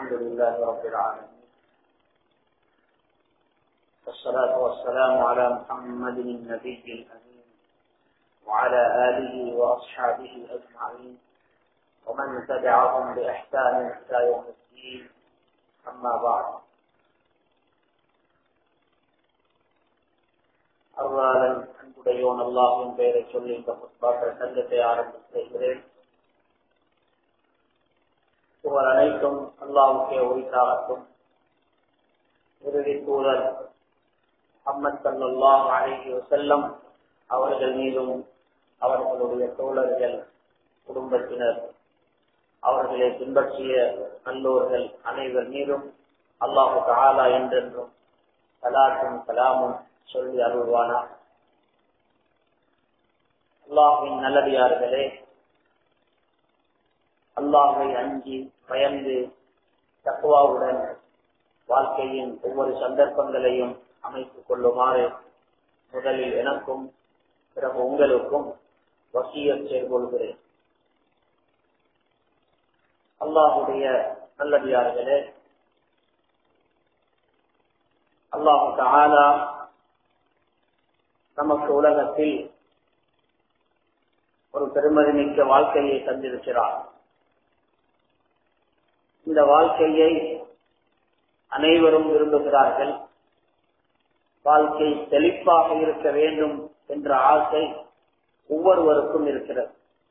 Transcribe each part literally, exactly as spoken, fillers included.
الحمد لله رب العالمين، والصلاة والسلام على محمد النبي الأمين وعلى آله وأصحابه أجمعين ومن تبعهم بإحسان إلى يوم الدين. أما بعد. அருளாளன் அன்புடையோன் அல்லாஹ்வின் பெயரை சொல்லி இந்த புத்பாக்கள் சங்கத்தை ஆரம்பித்து செய்கிறேன். புகழ் அனைத்தும் அல்லாஹ்வுக்கே உரித்தாகட்டும். இறுதி தூதர் முஹம்மது ஸல்லல்லாஹு அலைஹி வஸல்லம் அவர்கள் மீதும் அவர்களுடைய தோழர்கள், குடும்பத்தினர், அவர்களை பின்பற்றிய நல்லோர்கள் அனைவர் மீதும் அல்லாஹு தஆலா என்றென்றும் ஸலாத்தும் ஸலாமும் சொல்லி அருள்வானா. அல்லாஹ்வின் நல்லடியார்களே, அல்லாஹ்வை அஞ்சி பயந்து தக்வாவுடன் வாழ்க்கையின் ஒவ்வொரு சந்தர்ப்பங்களையும் அமைத்துக் கொள்ளுமாறு முதலில் எனக்கும் பிறகு உங்களுக்கும் வசியத் செய்து கொள்கிறேன். அல்லாஹுடைய நல்லடியார்களே, அல்லாஹு தஆலா நமக்கு உலகத்தில் ஒரு பெருமதிமிக்க வாழ்க்கையை தந்திருக்கிறார். இந்த வாழ்க்கையை அனைவரும் விரும்புகிறார்கள். வாழ்க்கை செழிப்பாக இருக்க வேண்டும் என்ற ஆசை ஒவ்வொருவருக்கும் இருக்கிறது.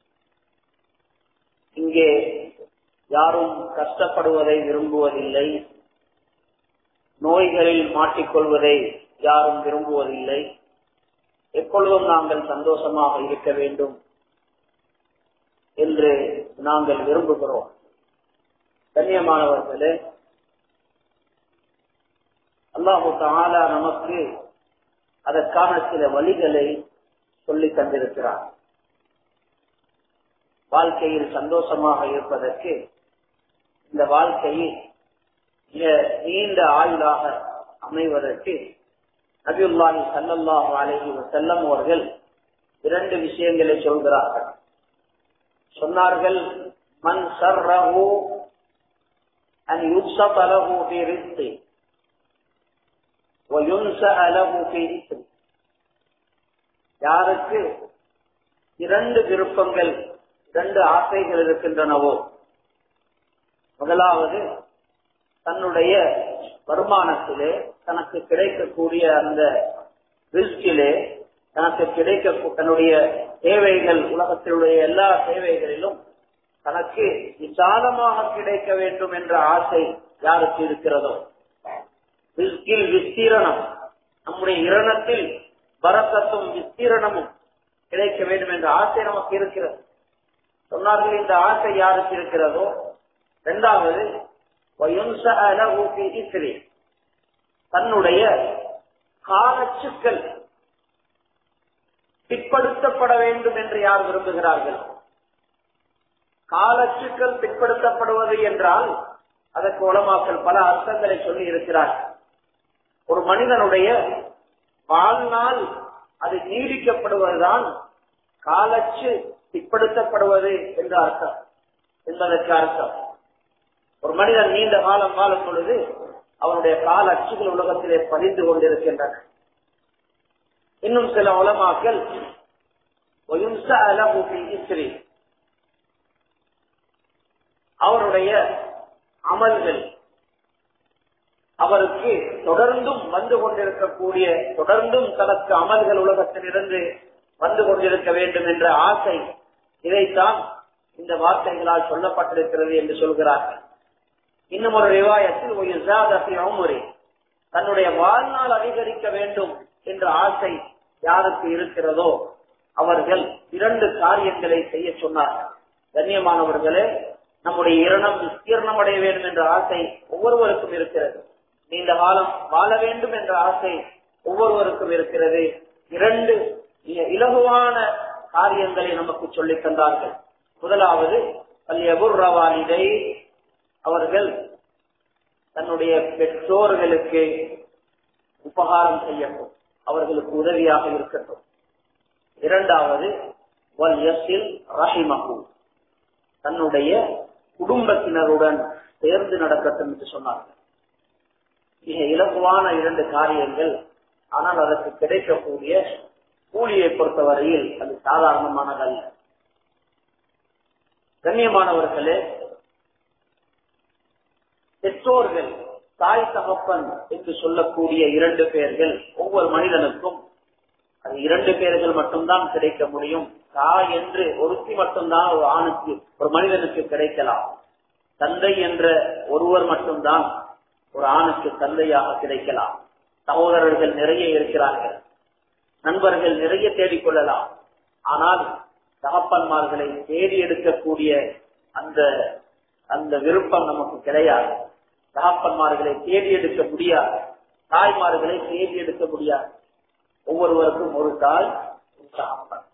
இங்கே யாரும் கஷ்டப்படுவதை விரும்புவதில்லை, நோய்களில் மாட்டிக்கொள்வதை யாரும் விரும்புவதில்லை. எப்பொழுதும் நாங்கள் சந்தோஷமாக இருக்க வேண்டும் என்று நாங்கள் விரும்புகிறோம். கண்ணியமானவர்களே, அல்லாஹு தஆலா நமக்கு அதற்கான சில வழிகளை சொல்லி தந்திருக்கிறார். வாழ்க்கையில் சந்தோஷமாக இருப்பதற்கு இந்த வாழ்க்கையில் நீண்ட ஆயுளாக அமைவதற்கு நபியுல்லாஹி ஸல்லல்லாஹு அலைஹி வஸல்லம் அவர்கள் இரண்டு விஷயங்களை சொல்கிறார்கள். சொன்னார்கள், மன் ஸர்ரஹு அன் யுப்ஸத லஹு ஃபீ ரிஸ்கி வ யுன்ஸஅ லஹு ஃபீ இஸ்ரி. யாருக்கு இரண்டு விருப்பங்கள், இரண்டு ஆசைகள் இருக்கின்றனவோ, முதலாவது தன்னுடைய வருமானத்திலே தனக்கு கிடைக்கக்கூடிய அந்த ரிஸ்கிலே தனக்கு கிடைக்க தன்னுடைய தேவைகள், உலகத்தினுடைய எல்லா தேவைகளிலும் தனக்கு விசாலமாக கிடைக்க வேண்டும் என்ற ஆசை யாருக்கு இருக்கிறதோ, ரிஸ்கில் விஸ்தீரணம், நம்முடைய இரணத்தில் பரக்கத்தும் விஸ்தீரணமும் கிடைக்க வேண்டும் என்ற ஆசை நமக்கு இருக்கிறது. சொன்னார்கள், இந்த ஆசை யாருக்கு இருக்கிறதோ. இரண்டாவது, தன்னுடைய காலச்சுக்கள் பிற்படுத்தப்பட வேண்டும் என்று யார் விரும்புகிறார்கள். காலச்சுக்கள் பிற்படுத்தப்படுவது என்றால் அதற்கு உலமாக்கள் பல அர்த்தங்களை சொல்லி இருக்கிறார்கள். ஒரு மனிதனுடைய வாழ்நாள் அது நீடிக்கப்படுவதுதான் காலச்சு பிற்படுத்தப்படுவது என்ற அர்த்தம் என்பதற்கு அர்த்தம். ஒரு மனிதன் நீண்ட காலம் வாழும் பொழுது அவனுடைய கால அச்சுகள் உலகத்திலே பதிந்து கொண்டிருக்கின்றன. இன்னும் சில உலமாக்கள் அவருடைய அமல்கள் அவருக்கு தொடர்ந்தும் வந்து கொண்டிருக்கக்கூடிய, தொடர்ந்தும் தனக்கு அமல்கள் உலகத்தில் இருந்து வந்து கொண்டிருக்க வேண்டும் என்ற ஆசை, இதைத்தான் இந்த வார்த்தைகளால் சொல்லப்பட்டிருக்கிறது என்று சொல்கிறார்கள். இன்னும் ஒரு ரிவாயத்தில் தன்னுடைய வாழ்நாள் அதிகரிக்க வேண்டும் என்ற ஆசை யாருக்கு இருக்கிறதோ அவர்கள் இரண்டு காரியங்களை செய்ய சொன்னார்கள். கண்ணியமானவர்களே, நம்முடைய இரணம் விஸ்தீர்ணம் அடைய வேண்டும் என்ற ஆசை ஒவ்வொருவருக்கும் இருக்கிறது. நீண்ட காலம் வாழ வேண்டும் என்ற ஆசை ஒவ்வொருவருக்கும் இருக்கிறது. இரண்டு இலகுவான காரியங்களை நமக்கு சொல்லித் தந்தார்கள். முதலாவது, பல்யபுர்ரவாலிதை, அவர்கள் தன்னுடைய பெற்றோர்களுக்கு உபகாரம் செய்யட்டும், அவர்களுக்கு உதவியாக இருக்கட்டும். இரண்டாவது, வல் யஸில் ரஹிமஹு, தன்னுடைய குடும்பத்தினருடன் சேர்ந்து நடக்கட்டும் என்று சொன்னார்கள். மிக இலகுவான இரண்டு காரியங்கள். ஆனால் அதற்கு கிடைக்கக்கூடிய கூலியை பொறுத்தவரையில் அது சாதாரணமானதல்ல. கண்ணியமானவர்களே, பெற்றோர்கள், தாய் தகப்பன் என்று சொல்லக்கூடிய இரண்டு பேர்கள் ஒவ்வொரு மனிதனுக்கும் அது இரண்டு பேர்கள் மட்டும்தான் கிடைக்க முடியும். தாய் என்று ஒருத்தி மட்டும்தான் ஒரு ஆணுக்கு ஒரு மனிதனுக்கு கிடைக்கலாம். தந்தை என்ற ஒருவர் மட்டும்தான் ஒரு ஆணுக்கு தந்தையாக கிடைக்கலாம். சகோதரர்கள் நிறைய இருக்கிறார்கள், நண்பர்கள் நிறைய தேடிக்கொள்ளலாம். ஆனால் தகப்பன்மார்களை தேடி எடுக்கக்கூடிய அந்த அந்த விருப்பம் நமக்கு கிடையாது. தகப்பன்மார்களை தேடி எடுக்க முடியாது, தாய்மார்களை தேடி எடுக்க முடியாது. ஒவ்வொருவருக்கும் ஒரு தாய், ஒரு தகப்பன்.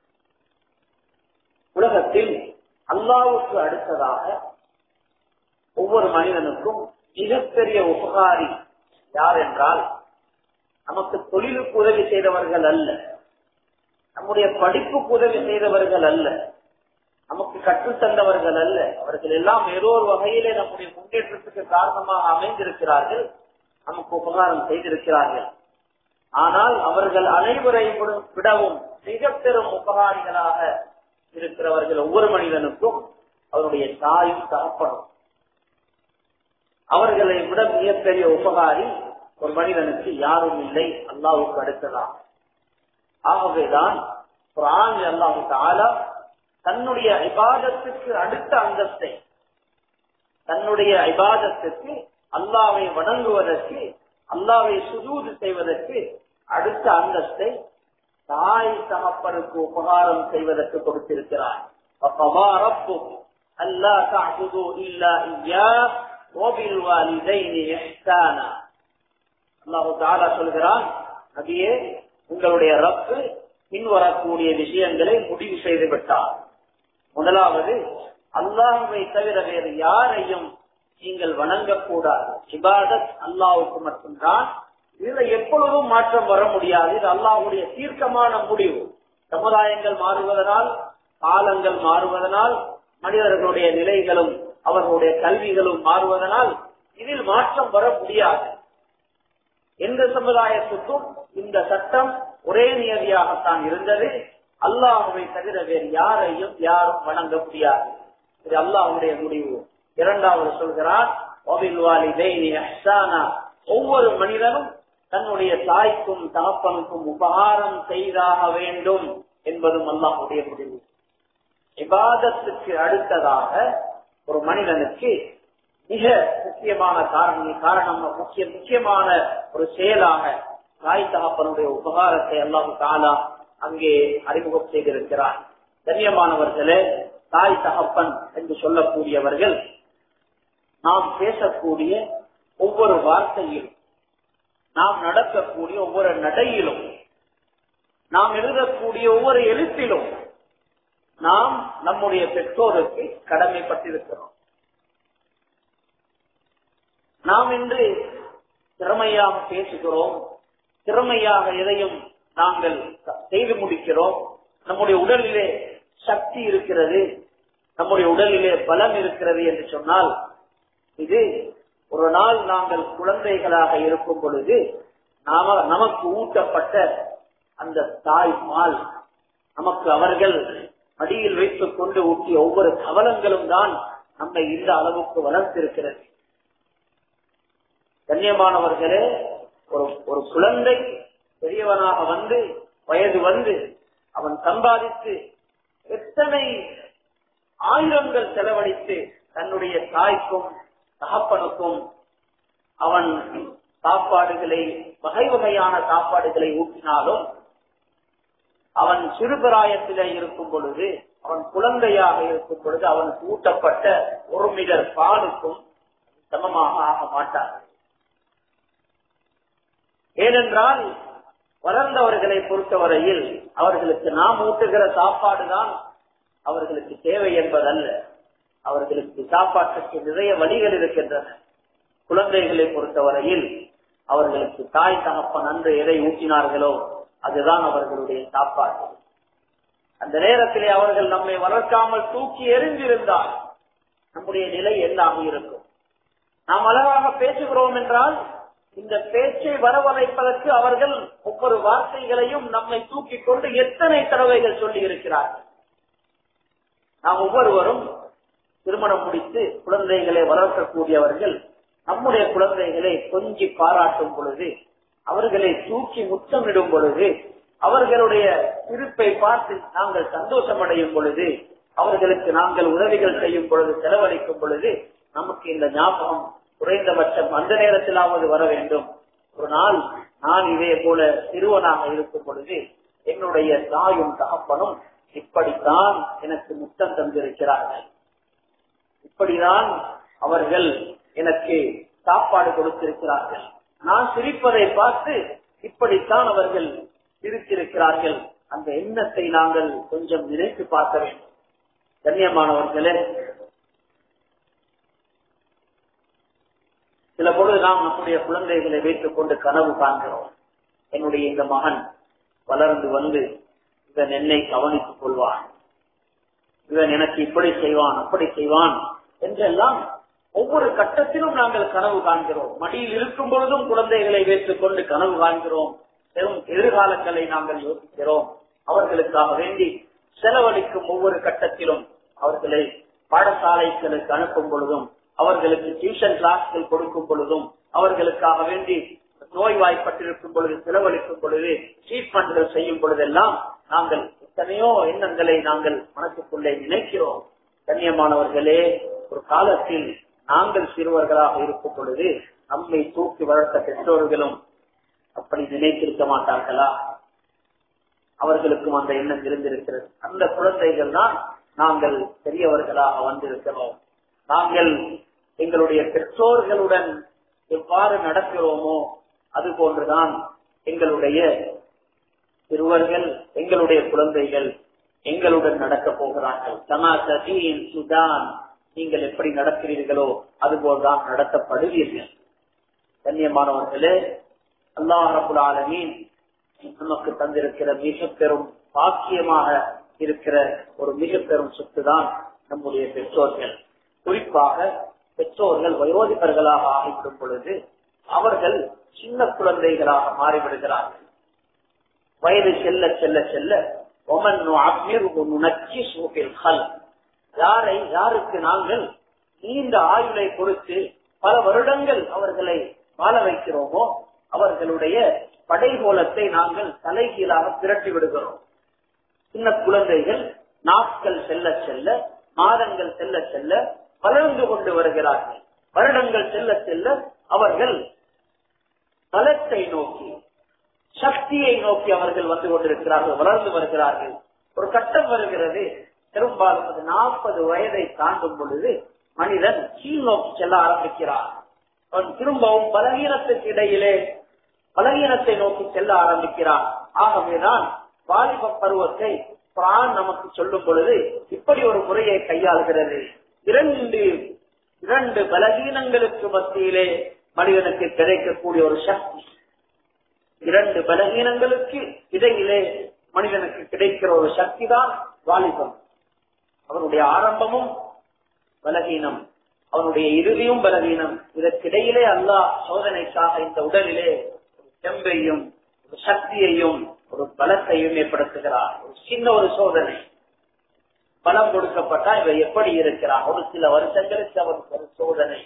உலகத்தில் அல்லாஹ்வுக்கு அடுத்ததாக ஒவ்வொரு மனிதனுக்கும் மிகப்பெரிய உபகாரி யார் என்றால், நமக்கு தொழிலுக்கு உதவி செய்தவர்கள் அல்ல, நம்முடைய படிப்புக்கு உதவி செய்தவர்கள் அல்ல, நமக்கு கற்றுத்தந்தவர்கள் அல்ல. அவர்கள் எல்லாம் ஏதோ ஒரு வகையிலே நம்முடைய முன்னேற்றத்துக்கு காரணமாக அமைந்திருக்கிறார்கள், நமக்கு உபகாரம் செய்திருக்கிறார்கள். ஆனால் அவர்கள் அனைவரை விடவும் மிக பெரும் உபகாரிகளாக இருக்கிறவர்கள் ஒவ்வொரு மனிதனுக்கும் அவருடைய தாயும் தகப்பனும். அவர்களை விட மிகப்பெரிய உபகாரி ஒரு மனிதனுக்கு யாரும் இல்லை, அல்லாஹ்வுக்கு அடுத்ததாக. ஆகவேதான் குர்ஆனில் அல்லாஹ் தஆலா தன்னுடைய இபாதத்துக்கு அடுத்த அந்தஸ்தை, தன்னுடைய இபாதத்துக்கு அல்லாஹ்வை வணங்குவதற்கு, அல்லாஹ்வை சுஜூது செய்வதற்கு அடுத்த அந்தஸ்தை தாய் தகப்பனுக்கு உபகாரம் செய்வதற்கு கொடுத்திருக்கிறார். வகதா ரப்புக அல்லா தஅபுது இல்லா இய்யாஹ் வபில் வாலிதைனி இஹ்சானா. அல்லாஹ் தஆலா சொல்கிறான், நபியே, உங்களுடைய ரப்பு பின்வரக்கூடிய விஷயங்களை முடிவு செய்து விட்டார். முதலாவது, அல்லாஹ்வை தவிர வேறு யாரையும் நீங்கள் வணங்கக்கூடாது. இபாதத் அல்லாஹ்வுக்கு மட்டும்தான். இதுல எப்பொழுதும் மாற்றம் வர முடியாது. இது அல்லாஹ்வுடைய தீர்க்கமான முடிவு. சமுதாயங்கள் மாறுவதனால், காலங்கள் மாறுவதனால், மனிதர்களுடைய நிலைகளும் அவர்களுடைய கல்விகளும் மாறுவதனால் இதில் மாற்றம் வர முடியாது. எந்த சமுதாயத்துக்கும் இந்த சட்டம் ஒரே நியதியாகத்தான் இருந்தது. அல்லாஹ்வை தவிர வேறு யாரையும் யாரும் வணங்க முடியாது. இது அல்லாஹ்வுடைய முடிவு. இரண்டாவது சொல்கிறார், ஒவ்வொரு மனிதனும் தன்னுடைய தாய்க்கும் தகப்பனுக்கும் உபகாரம் செய்தாக வேண்டும் என்பதும் அல்லாஹ்வுடைய முடிவு. இபாதத்துக்கு அடுத்ததாக ஒரு மனிதனுக்கு மிக முக்கியமான காரணம் காரணம் முக்கிய முக்கியமான ஒரு செயலாக தாய் தகப்பனுடைய உபகாரத்தை அல்லாஹ் தஆலா அங்கே அறிமுகம் செய்திருக்கிறார். கண்ணியமானவர்களே, தாய் தகப்பன் என்று சொல்லக்கூடியவர்கள் நாம் பேசக்கூடிய ஒவ்வொரு வார்த்தையிலும், நாம் நடக்கக்கூடிய ஒவ்வொரு நடையிலும், நாம் எழுதக்கூடிய ஒவ்வொரு எழுத்திலும் நாம் நம்முடைய பெற்றோருக்கு கடமைப்பட்டிருக்கிறோம். நாம் இன்று திறமையாக பேசுகிறோம், திறமையாக எதையும் நாங்கள் செய்து முடிக்கிறோம். நம்முடைய உடலிலே சக்தி இருக்கிறது, நம்முடைய உடலிலே பலம் இருக்கிறது என்று சொன்னால், இது ஒரு நாள் நாங்கள் குழந்தைகளாக இருக்கும் பொழுது நாம நமக்கு ஊட்டப்பட்ட அந்த தாய் பால், நமக்கு அவர்கள் மடியில் வைத்துக் கொண்டு ஊட்டிய ஒவ்வொரு கவலங்களும் தான் நம்மை இந்த அளவுக்கு வளர்த்திருக்கிறது. கண்ணியமானவர்களே, ஒரு ஒரு குழந்தை பெரியவனாக வந்து வயது வந்து அவன் சம்பாதித்து எத்தனை ஆயிரங்கள் செலவழித்து தன்னுடைய தாய்க்கும் தகப்பனுக்கும் அவன் சாப்பாடுகளை, வகை வகையான சாப்பாடுகளை ஊட்டினாலும், அவன் சிறுபிராயத்திலே இருக்கும் பொழுது, அவன் குழந்தையாக இருக்கும் பொழுது அவனுக்கு ஊட்டப்பட்ட ஒரு மீட்டர் பாலுக்கும் சமமாக ஆக மாட்டார். ஏனென்றால் வளர்ந்தவர்களை பொறுத்தவரையில் அவர்களுக்கு நாம் ஊட்டுகிற சாப்பாடுதான் அவர்களுக்கு தேவை என்பதல்ல. அவர்களுக்கு சாப்பாட்டுக்கு நிறைய வழிகள் இருக்கின்றன. குழந்தைகளை பொறுத்தவரையில் அவர்களுக்கு தாய் தகப்பன் அன்று எதை ஊட்டினார்களோ அதுதான் அவர்களுடைய சாப்பாடு. அந்த நேரத்திலே அவர்கள் நம்மை வளர்க்காமல் தூக்கி எறிந்திருந்தால் நம்முடைய நிலை என்னாக இருக்கும்? நாம் அழகாக பேசுகிறோம் என்றால் இந்த பேச்சை வரவழைப்பதற்கு அவர்கள் ஒவ்வொரு வார்த்தைகளையும் நம்மை தூக்கி கொண்டு எத்தனை தடவைகள் சொல்லி இருக்கிறார்கள். நாம் ஒவ்வொருவரும் திருமணம் முடித்து குழந்தைகளை வளர்க்கக்கூடியவர்கள் நம்முடைய குழந்தைகளை கொஞ்சி பாராட்டும் பொழுது, அவர்களை தூக்கி முத்தமிடும் பொழுது, அவர்களுடைய சிரிப்பை பார்த்து நாங்கள் சந்தோஷம் அடையும் பொழுது, அவர்களுக்கு நாங்கள் உதவிகள் செய்யும் பொழுது, செலவழிக்கும் பொழுது நமக்கு இந்த ஞாபகம் குறைந்தபட்சம் அந்த நேரத்திலாவது வர வேண்டும். ஒரு நாள் நான் இதே போல சிறுவனாக இருக்கும் பொழுது என்னுடைய தாயும் தகப்பனும் இப்படித்தான் எனக்கு முத்தம் தந்திருக்கிறார்கள், இப்படிதான் அவர்கள் எனக்கு சாப்பாடு கொடுத்திருக்கிறார்கள், நான் சிரிப்பதை பார்த்து இப்படித்தான் அவர்கள் சிரித்திருக்கிறார்கள். அந்த எண்ணத்தை நாங்கள் கொஞ்சம் நினைத்து பார்க்க வேண்டும். கண்ணியமானவர்களே, சில பொழுது நாம் நம்முடைய குழந்தைகளை வைத்துக் கொண்டு கனவு காண்கிறோம். என்னுடைய இந்த மகன் வளர்ந்து வந்து இவன் என்னை கவனித்துக் கொள்வான், இவன் எனக்கு இப்படி செய்வான் அப்படி செய்வான் என்றெல்லாம் ஒவ்வொரு கட்டத்திலும் நாங்கள் கனவு காண்கிறோம். மடியில் இருக்கும் பொழுதும் குழந்தைகளை வைத்துக் கொண்டு கனவு காண்கிறோம். பெரும் எதிர்காலங்களை நாங்கள் யோசிக்கிறோம். அவர்களுக்காக வேண்டி செலவழிக்கும் ஒவ்வொரு கட்டத்திலும், அவர்களை பாடசாலைகளுக்கு அனுப்பும் பொழுதும், அவர்களுக்கு டியூஷன் கிளாஸ்கள் கொடுக்கும் பொழுதும், அவர்களுக்காக வேண்டி நோய்வாய்ப்பட்டிருக்கும் பொழுது செலவழிக்கும் பொழுது, ட்ரீட்மெண்ட்கள் செய்யும் பொழுதெல்லாம் நாங்கள் எத்தனையோ எண்ணங்களை நாங்கள் மனசுக்குள்ளே நினைக்கிறோம். கண்ணியமானவர்களே, ஒரு காலத்தில் நாங்கள் சிறுவர்களாக இருக்கும் பொழுது நம்மை தூக்கி வளர்த்த பெற்றோர்களும் அப்படி நினைத்திருக்க மாட்டார்களா? அவர்களுக்கும் அந்த எண்ணம் இருந்திருக்கிறது. அந்த குழந்தைகள் தான் நாங்கள் பெரியவர்களாக வந்திருக்கிறோம். நாங்கள் எங்களுடைய பெற்றோர்களுடன் எவ்வாறு நடக்கிறோமோ அது போன்றுதான் எங்களுடைய சிறுவர்கள், எங்களுடைய குழந்தைகள் எங்களுடன் நடக்க போகிறார்கள். சமாசீன் சுதான், நீங்கள் எப்படி நடக்கிறீர்களோ அதுபோல்தான் நடத்தப்படுவீர்கள். கண்ணியமானவர்களே, அல்லாஹ் ரப்பல் ஆலமீன் நமக்கு தந்திருக்கிற மிக பெரும் பாக்கியமாக இருக்கிற ஒரு மிக பெரும் சொத்து தான் நம்முடைய பெற்றோர்கள். குறிப்பாக பெற்றோர்கள் வயோதிபர்களாக ஆகிவிடும் பொழுது அவர்கள் சின்ன குழந்தைகளாக மாறிவிடுகிறார்கள். வயது செல்ல செல்ல செல்ல யாரை யாருக்கு நாங்கள் நீண்ட ஆயுளை கொடுத்து பல வருடங்கள் அவர்களை வாழ வைக்கிறோமோ அவர்களுடைய படைகோலத்தை நாங்கள் தலைகீழாக திரட்டி விடுகிறோம். சின்ன குழந்தைகள் நாட்கள் செல்ல செல்ல, மாதங்கள் செல்ல செல்ல வளர்ந்து கொண்டு வருகிறார்கள். வருடங்கள் செல்ல செல்ல அவர்கள் பலத்தை நோக்கி, சக்தியை நோக்கி அவர்கள் வந்து கொண்டிருக்கிறார்கள், வளர்ந்து வருகிறார்கள். ஒரு கட்டம் வருகிறது, பெரும்பாலும் அது நாற்பது வயதை தாண்டும் பொழுது மனிதன் கீழ் நோக்கி செல்ல ஆரம்பிக்கிறார். அவன் திரும்பவும் பலவீனத்துக்கு இடையிலே பலவீனத்தை நோக்கி செல்ல ஆரம்பிக்கிறான். ஆகவேதான் வாலிப பருவத்தை குர்ஆன் நமக்கு சொல்லும் பொழுது இப்படி ஒரு முறையை கையாளுகிறது. இரண்டு இரண்டு பலவீனங்களுக்கு மத்தியிலே மனிதனுக்கு கிடைக்கக்கூடிய ஒரு சக்தி, இரண்டு பலவீனங்களுக்கு இடையிலே மனிதனுக்கு கிடைக்கிற ஒரு சக்தி தான் வாலிபம். அவனுடைய ஆரம்பமும் பலவீனம், அவனுடைய இறுதியும் பலவீனம். இதற்கிடையிலே அல்லாஹ் சோதனைக்காக இந்த உடலிலே ஒரு செம்பையும் ஒரு சக்தியையும் ஒரு பலத்தையும் ஏற்படுத்துகிறார். ஒரு சின்ன ஒரு சோதனை, பலம் கொடுக்கப்பட்டா இவர் எப்படி இருக்கிறார், ஒரு சில வருஷங்களுக்கு அவருக்கு ஒரு சோதனை.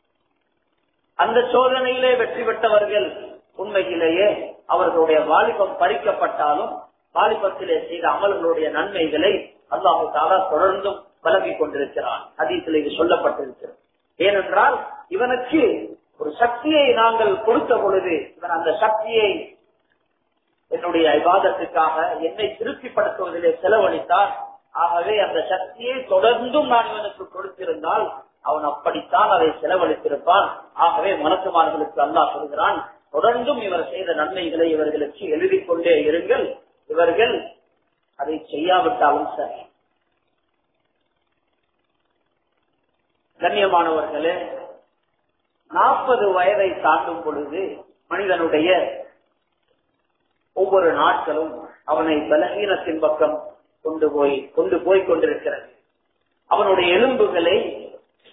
அந்த சோதனையிலே வெற்றி பெற்றவர்கள் உண்மையிலேயே அவர்களுடைய வாலிபம் பறிக்கப்பட்டாலும் வாலிபத்திலே செய்த அமல்களுடைய நன்மைகளை அல்லாஹு தஆலா தொடர்ந்தும் வழங்கிக் கொண்டிருக்கிறார். ஹதீஸில் இது சொல்லப்பட்டிருக்கிறது. ஏனென்றால் இவனுக்கு ஒரு சக்தியை நாங்கள் கொடுத்த பொழுது இவன் அந்த சக்தியை என்னுடைய இபாதத்துக்காக என்னை திருப்திப்படுத்துவதிலே செலவழித்தார். ஆகவே அந்த சக்தியை தொடர்ந்தும் நான் இவனுக்கு கொடுத்திருந்தால் அவன் அப்படித்தான் அதை செலவழித்திருப்பான். ஆகவே மலக்குமார்களுக்கு அல்லாஹ் சொல்கிறான், தொடர்ந்தும் இவர் செய்த நன்மைகளை இவர்களுக்கு எழுதிக் கொண்டே இருங்கள், இவர்கள் அதை செய்யாவிட்டாலும் சரி. கண்ணியமானவர்களே, நாற்பது வயதை தாண்டும் பொழுது மனிதனுடைய ஒவ்வொரு நாட்களும் அவனை பலகீனத்தின் பக்கம் கொண்டு போய் கொண்டு போய் கொண்டிருக்கிறது. அவனுடைய எலும்புகளை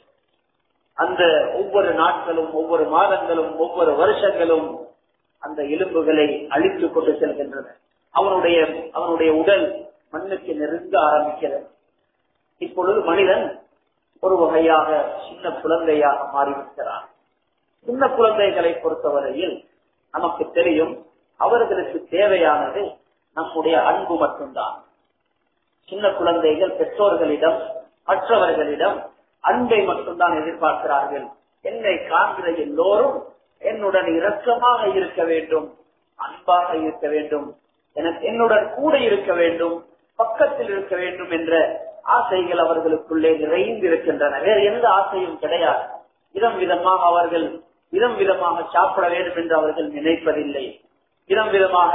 அந்த ஒவ்வொரு நாட்களும் ஒவ்வொரு மாதங்களும் ஒவ்வொரு வருஷங்களும் அந்த எலும்புகளை அழித்துக் கொண்டு செல்கின்றன. அவனுடைய அவனுடைய உடல் மண்ணுக்கு நெருங்க ஆரம்பிக்கிறது. இப்பொழுது மனிதன் ஒரு வகையாக சின்ன குழந்தையாக மாறிவிடுகிறான். சின்ன குழந்தைகளை பொறுத்தவரையில் நமக்கு தெரியும், அவர்களுக்கு தேவையானது நம்முடைய அன்பு மட்டும்தான். சின்ன குழந்தைகள் பெற்றோர்களிடம் மற்றவர்களிடம் அன்பை மட்டும்தான் எதிர்பார்க்கிறார்கள். என்னை காண்கிற எல்லோரும் என்னுடன் இரக்கமாக இருக்க வேண்டும், அன்பாக இருக்க வேண்டும், எனக்கு என்னுடன் கூட இருக்க வேண்டும், பக்கத்தில் இருக்க வேண்டும் என்ற ஆசைகள் அவர்களுக்குள்ளே நிறைந்து இருக்கின்றன. வேறு எந்த ஆசையும் கிடையாது. விதம் விதமாக அவர்கள் விதம் விதமாக சாப்பிட வேண்டும் என்று அவர்கள் நினைப்பதில்லை. விதம் விதமாக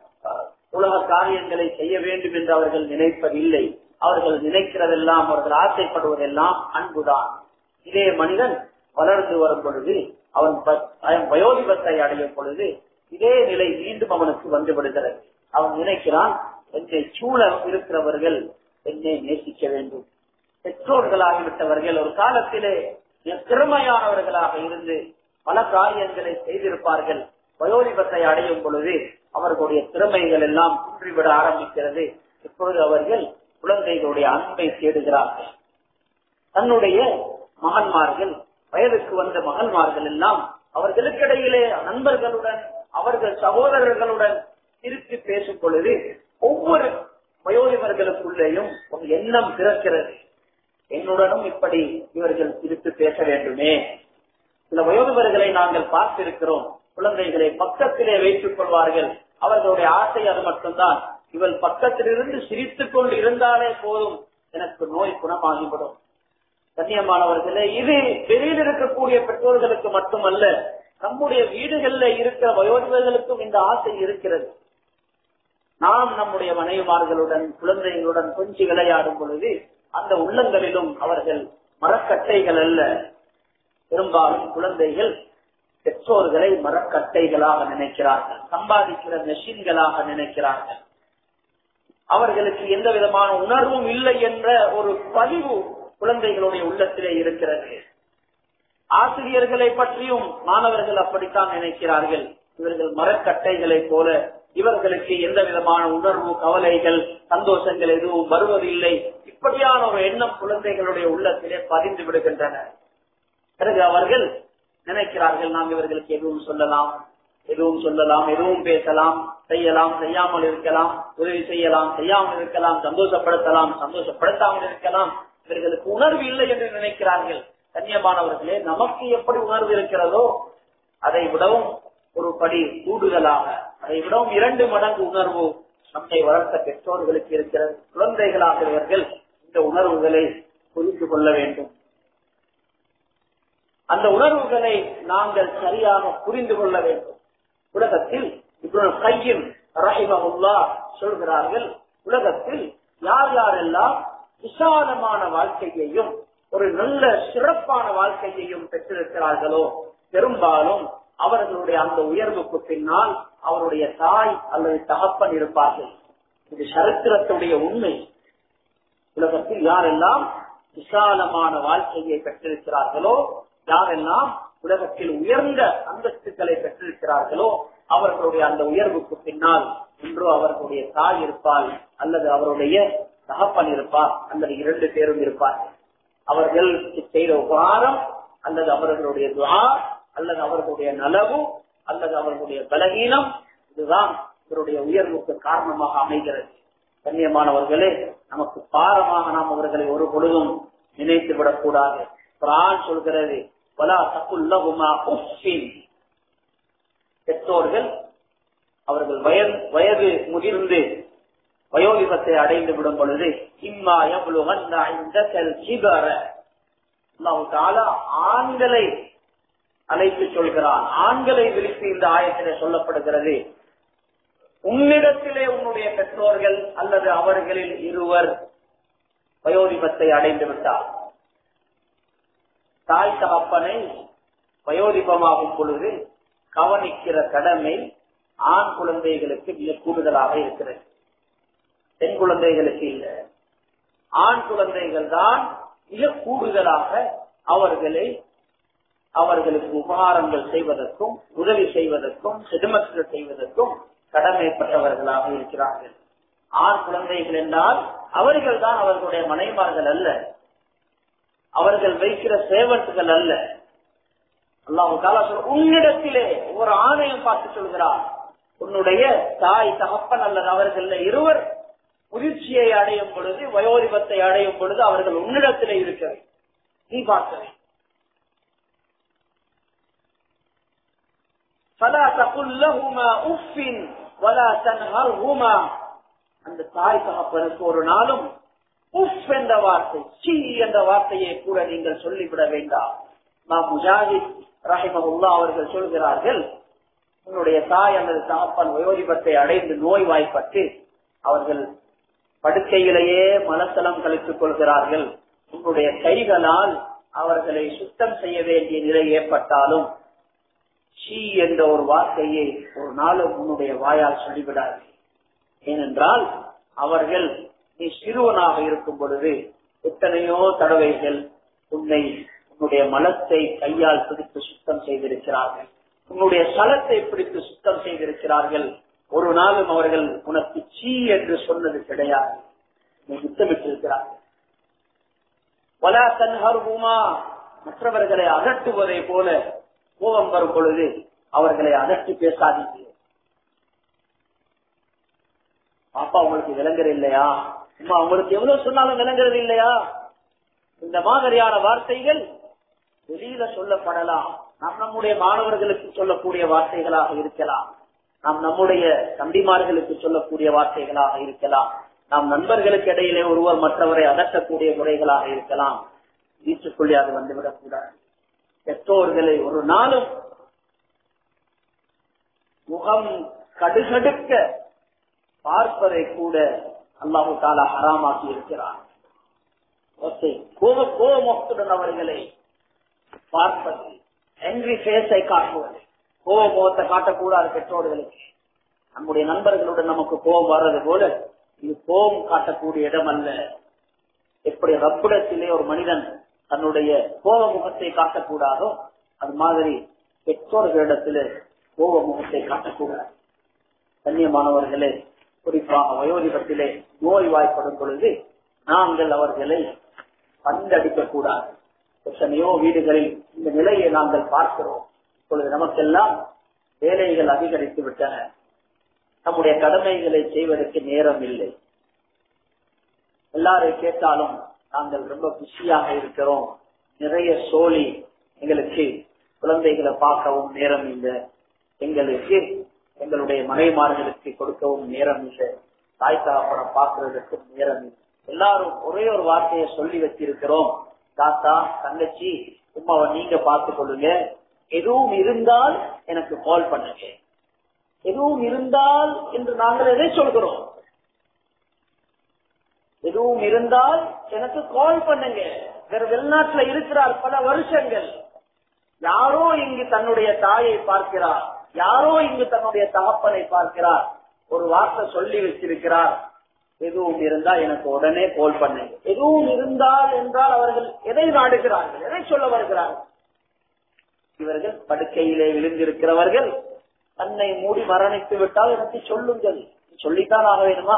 உலக காரியங்களை செய்ய வேண்டும் என்று அவர்கள் நினைப்பதில்லை. அவர்கள் நினைக்கிறதெல்லாம், அவர்கள் ஆசைப்படுவதெல்லாம் அன்புதான். இதே மனிதன் வளர்ந்து வரும் பொழுது, அவன் வயோதிபத்தை அடையும் பொழுது இதே நிலை மீண்டும் அவனுக்கு வந்து விடுகிறது. அவன் நினைக்கிறான், என்னை சூழ இருக்கிறவர்கள் என்னை நேசிக்க வேண்டும். பெற்றோர்களாகிவிட்டவர்கள் ஒரு காலத்திலே திறமையானவர்களாக இருந்து பல காரியங்களை செய்திருப்பார்கள். வயோதிபத்தை அடையும் பொழுது அவர்களுடைய திறமைகள் எல்லாம் குன்றிவிட ஆரம்பிக்கிறது. இப்பொழுது அவர்கள் குழந்தைகளுடைய அன்பை தேடுகிறார்கள். தன்னுடைய மகன்மார்கள், வயதுக்கு வந்த மகன்மார்கள் எல்லாம் அவர்களுக்கிடையிலே நண்பர்களுடன், அவர்கள் சகோதரர்களுடன் திருப்பி பேசும் பொழுது ஒவ்வொரு வயோதிபர்களுக்குள்ளேயும் ஒரு எண்ணம் பிறக்கிறது, என்னுடனும் இப்படி இவர்கள் திருப்பி பேச வேண்டுமே. சில வயோதிபர்களை நாங்கள் பார்த்திருக்கிறோம், குழந்தைகளை பக்கத்திலே வைத்துக் கொள்வார்கள். அவர்களுடைய ஆசை அது மட்டும்தான், இவள் பக்கத்திலிருந்து சிரித்துக் கொண்டு இருந்தாலே போதும், எனக்கு நோய் குணமாகிவிடும். கண்ணியமானவர்களே, இது வெளியில் இருக்கக்கூடிய பெற்றோர்களுக்கு மட்டுமல்ல, நம்முடைய வீடுகளில் இருக்கிற வயோதிபர்களுக்கும் இந்த ஆசை இருக்கிறது. நாம் நம்முடைய மனைவிமார்களுடன் குழந்தைகளுடன் கொஞ்சி விளையாடும் பொழுது அந்த உள்ளங்களிலும் அவர்கள் மரக்கட்டைகள் அல்ல. பெரும்பாலும் குழந்தைகள் பெற்றோர்களை மரக்கட்டைகளாக நினைக்கிறார்கள், சம்பாதிக்கிற மெஷின்களாக நினைக்கிறார்கள். அவர்களுக்கு எந்த விதமான உணர்வும் இல்லை என்ற ஒரு பதிவு குழந்தைகளுடைய உள்ளத்திலே இருக்கிறது. ஆசிரியர்களை பற்றியும் மாணவர்கள் அப்படித்தான் நினைக்கிறார்கள். இவர்கள் மரக்கட்டைகளை போல, இவர்களுக்கு எந்த விதமான உணர்வு, கவலைகள், சந்தோஷங்கள் எதுவும் வருவதில்லை. இப்படியான ஒரு எண்ணம் குழந்தைகளுடைய உள்ளத்திலே பதிந்து விடுகின்றன. பிறகு அவர்கள் நினைக்கிறார்கள், நாம் இவர்களுக்கு எதுவும் சொல்லலாம், எதுவும் சொல்லலாம், எதுவும் பேசலாம், செய்யலாம், செய்யாமல் இருக்கலாம், உதவி செய்யலாம், செய்யாமல் இருக்கலாம், சந்தோஷப்படுத்தலாம், சந்தோஷப்படுத்தாமல் இருக்கலாம். இவர்களுக்கு உணர்வு இல்லை என்று நினைக்கிறார்கள். கண்ணியமானவர்களே, நமக்கு எப்படி உணர்வு இருக்கிறதோ அதை விடவும் ஒரு படி கூடுதலாக, அதை விடவும் இரண்டு மடங்கு உணர்வு நம்மை வளர்த்த பெற்றோர்களுக்கு இருக்கிறது. குழந்தைகளாக இவர்கள் இந்த உணர்வுகளை புரிந்து கொள்ள வேண்டும். அந்த உணர்வுகளை நாங்கள் சரியாக புரிந்து கொள்ள வேண்டும். உலகத்தில் இப்னு கையிம் ரஹிமஹுல்லாஹ் சொல்கிறார்கள், உலகத்தில் யார் யாரெல்லாம் விசாலமான வாழ்க்கையையும் ஒரு நல்ல சிறப்பான வாழ்க்கையையும் பெற்றிருக்கிறார்களோ பெரும்பாலும் அவர்களுடைய அந்த உயர்வுக்கு பின்னால் அவருடைய தாய் அல்லது தகப்பன் இருப்பார்கள். இது சரித்திரத்துடைய உண்மை. உலகத்தில் யாரெல்லாம் விசாலமான வாழ்க்கையை பெற்றிருக்கிறார்களோ, யாரெல்லாம் உலகத்தில் உயர்ந்த அந்தஸ்துக்களை பெற்றிருக்கிறார்களோ அவர்களுடைய அந்த உயர்வுக்கு பின்னால் இன்றோ அவர்களுடைய தாய் இருப்பார், அல்லது அவருடைய தகப்பன் இருப்பார், அல்லது இரண்டு பேரும் இருப்பார்கள். அவர்கள் செய்த உபகாரம் அல்லது அவர்களுடைய துஆ அல்லது அவர்களுடைய நலவு அல்லது அவர்களுடைய பலகீனம், இதுதான் இவருடைய உயர்வுக்கு காரணமாக அமைகிறது. கண்ணியமானவர்களே, நமக்கு பாரமாக நாம் அவர்களை ஒரு பொழுதும் நினைத்து விடக்கூடாது. குர்ஆன் சொல்கிறது, வலா தகுல் லஹுமா உஃபின். பெற்றோர்கள் அவர்கள் வயது வயது முதிர்ந்து வயோதிபத்தை அடைந்து விடும் பொழுது இம்மா யப்லுகன்ன இன்தகல் கிபர, அல்லாஹ் தஆலா ஆண்களை அழைத்து சொல்கிறான். ஆண்களை விரித்து இந்த ஆயத்திலே சொல்லப்படுகிறது, உன்னிடத்திலே உன்னுடைய பெற்றோர்கள் அல்லது அவர்களில் இருவர் வயோதிபத்தை அடைந்து விட்டார். தாய் தகப்பனை வயோதிபமாகும் பொழுது கவனிக்கிற கடமை ஆண் குழந்தைகளுக்கு மிக கூடுதலாக இருக்கிறது, பெண் குழந்தைகளுக்கு இல்லை. ஆண் குழந்தைகள் தான் மிக கூடுதலாக அவர்களை அவர்களுக்கு உபகாரங்கள் செய்வதற்கும் உதவி செய்வதற்கும் சிதமத்தில் செய்வதற்கும் கடமைப்பட்டவர்களாக இருக்கிறார்கள். ஆண் குழந்தைகள் என்றால் அவர்கள் தான் அவர்களுடைய மனைமார்கள் அல்ல, அவர்கள் வைக்கிற சேவன்கள் அல்ல. அல்லாஹ் தஆலா உன்னிடத்திலே ஒரு ஆணையம் பார்த்து சொல்கிறார், உன்னுடைய தாய் தகப்பன் அல்லது அவர்கள் இருவர் முதிர்ச்சியை அடையும் பொழுது, வயோதிபத்தை அடையும் பொழுது அவர்கள் உன்னிடத்திலே இருக்கிறது, நீ பார்க்கிறேன். அந்த தாய் தகப்பனுக்கு ஒரு நாளும் உஃப் என்ற வார்த்தை, சீ என்ற வார்த்தையை கூட நீங்கள் சொல்லிவிட வேண்டாம். நாம் முஜாஹித் ரஹிமஹுல்லாஹ் அவர்கள் சொல்கிறார்கள், உன்னுடைய தாய் அல்லது தகப்பன் வயோதிபத்தை அடைந்து நோய்வாய்ப்பட்டு அவர்கள் படுக்கையிலேயே மலசலம் கழித்துக் கொள்கிறார்கள். உன்னுடைய கைகளால் அவர்களை சுத்தம் செய்ய வேண்டிய நிலை ஏற்பட்டாலும் ஷீ என்ற ஒரு வார்த்தையை ஒரு நாளும் உன்னுடைய வாயால் சொல்லிவிடாது. ஏனென்றால் அவர்கள் நீ சிறுவனாக இருக்கும் பொழுது எத்தனையோ தடவைகள் உன்னை உன்னுடைய மலத்தை கையால் பிடித்து சுத்தம் செய்திருக்கிறார்கள், உன்னுடைய சலத்தை பிடித்து சுத்தம் செய்திருக்கிறார்கள். ஒரு நாளும் அவர்கள் உனக்கு சீ என்று சொன்னது கிடையாது, நீ முத்தமிட்டிருக்கிறார்கள். வலா தன்ஹர்ஹுமா, மற்றவர்களை அதட்டுவதை போல கோபம் வரும் பொழுது அவர்களை அதட்டி பேசாதீங்க. பாப்பா உங்களுக்கு விளங்குறது இல்லையா, அம்மா உங்களுக்கு எவ்வளவு சொன்னாலும் விளங்குறது இல்லையா, இந்த மாதிரியான வார்த்தைகள் வெளியில சொல்லப்படலாம். நாம் நம்முடைய மாணவர்களுக்கு சொல்லக்கூடிய வார்த்தைகளாக இருக்கலாம், நாம் நம்முடைய தம்பிமார்களுக்கு சொல்லக்கூடிய வார்த்தைகளாக இருக்கலாம், நாம் நண்பர்களுக்கு இடையிலே ஒருவர் மற்றவரை அதட்டக்கூடிய முறைகளாக இருக்கலாம். வீட்டுக்குள்ளே அது வந்துவிடக் கூடாது. பெற்றோர்களை ஒரு நாளும் முகம் கடுகடுக்க பார்ப்பதை கூட அல்லாஹு தஆலா ஹராமாக்கி இருக்கிறார். கோப கோபமுகத்துடன் அவர்களை பார்ப்பது, ஆங்கிரி ஃபேஸை காட்டுவது, கோபமுகத்தை காட்டக்கூடாது பெற்றோர்களுக்கு. நம்முடைய நண்பர்களுடன் நமக்கு கோபம் வர்றது போல இது கோபம் காட்டக்கூடிய இடம் அல்ல. எப்படி ரப்பிடத்திலே ஒரு மனிதன் தன்னுடைய கோப முகத்தை காட்டக்கூடாதோ அது மாதிரி பெற்றோர்களிடத்திலே கோப முகத்தை காட்டக்கூடாது. கண்ணியமானவர்களே, குறிப்பாக வயோதிபத்திலே நோய் வாய்ப்படும் பொழுது நாங்கள் அவர்களை பந்தடிக்க கூடாது. எத்தனையோ வீடுகளில் இந்த நிலையை நாங்கள் பார்க்கிறோம். இப்பொழுது நமக்கெல்லாம் வேலைகள் அதிகரித்து விட்டன, நம்முடைய கடமைகளை செய்வதற்கு நேரம் இல்லை. எல்லாரும் கேட்டாலும் நாங்கள் ரொம்ப பிஸியாக இருக்கிறோம், நிறைய சோழி, எங்களுக்கு குழந்தைகளை பார்க்கவும் நேரம் இல்லை, எங்களுக்கு எங்களுடைய மனைமார்களுக்கு கொடுக்கவும் நேரம் இல்லை, தாய் தகப்பனை பார்க்கறதுக்கு நேரம் இல்லை. எல்லாரும் ஒரே ஒரு வார்த்தையை சொல்லி வச்சிருக்கிறோம், தாத்தா தங்கச்சி உமாவை நீங்க பார்த்துக் கொள்ளுங்க, எதுவும் இருந்தால் எனக்கு கால் பண்ணுங்க. எதுவும் இருந்தால் என்று நாங்கள் எதை சொல்கிறோம்? எதுவும் இருந்தால் எனக்கு கால் பண்ணுங்க. வேற வெளிநாட்டுல இருக்கிறார் பல வருஷங்கள், யாரோ இங்கு தன்னுடைய தாயை பார்க்கிறார், யாரோ இங்கு தன்னுடைய தகப்பனை பார்க்கிறார், ஒரு வார்த்தை சொல்லி வச்சிருக்கிறார், எதுவும் இருந்தால் எனக்கு உடனே கால் பண்ணுங்க. எதுவும் இருந்தால் என்றால் அவர்கள் எதை நாடுகிறார்கள், எதை சொல்ல வருகிறார்கள்? இவர்கள் படுக்கையிலே விழுந்திருக்கிறவர்கள் தன்னை மூடி மரணித்து விட்டால் எனக்கு சொல்லுங்கள், சொல்லித்தான் ஆக வேணுமா?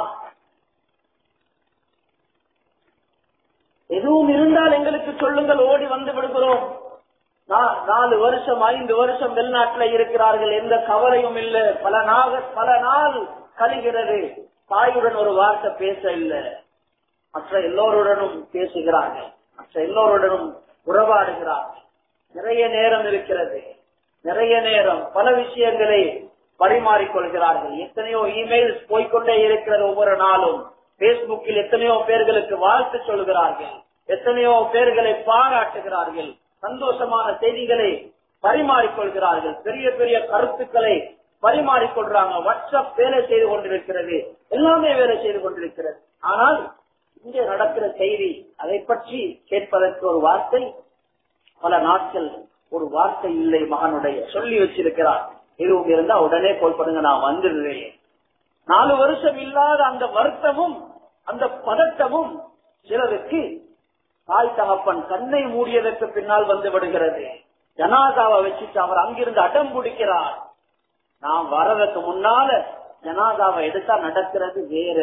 எதுவும் இருந்தால் எங்களுக்கு சொல்லுங்கள், ஓடி வந்து விடுகிறோம். நாலு வருஷம் ஐந்து வருஷம் வெளிநாட்டுல இருக்கிறார்கள், எந்த கவலையும் இல்லை, பல நாக பல நாள் கழிகிறது, தாயுடன் ஒரு வார்த்தை பேச இல்லை, மற்ற எல்லோருடனும் பேசுகிறார்கள், மற்ற எல்லோருடனும் உறவாடுகிறார்கள். நிறைய நேரம் இருக்கிறது, நிறைய நேரம் பல விஷயங்களை பரிமாறிக்கொள்கிறார்கள். எத்தனையோ இமெயில்ஸ் போய்கொண்டே இருக்கிறது ஒவ்வொரு நாளும். பேஸ்புக்கில் எத்தனையோ பேர்களுக்கு வாழ்த்து சொல்கிறார்கள், எத்தனையோ பேர்களை பாராட்டுகிறார்கள், சந்தோஷமான செய்திகளை பரிமாறிக்கொள்கிறார்கள், பெரிய பெரிய கருத்துக்களை பரிமாறிக்கொள்றாங்க. வாட்ஸ்அப் வேலை செய்து கொண்டிருக்கிறது, எல்லாமே வேலை செய்து கொண்டிருக்கிறது. ஆனால் இங்கே நடக்கிற செய்தி, அதை பற்றி கேட்பதற்கு ஒரு வார்த்தை, பல நாட்கள் ஒரு வார்த்தை இல்லை. மகனுடைய சொல்லி வச்சிருக்கிறார், எதுவும் இருந்தா உடனே கால் பண்ணுங்க, நான் வந்துடுறேன். நாலு வருஷம் இல்லாத அந்த வருத்தமும் அந்த பதட்டமும் சிலருக்கு தாய் தகப்பன் கண்ணை மூடியதற்கு பின்னால் வந்து விடுகிறது. ஜனாதாவை வச்சுட்டு அவர் அங்கிருந்து அடம் பிடிக்கிறார். நான் வர்றதுக்கு முன்னால ஜனாதாவை எடுத்தா நடக்கிறது வேற.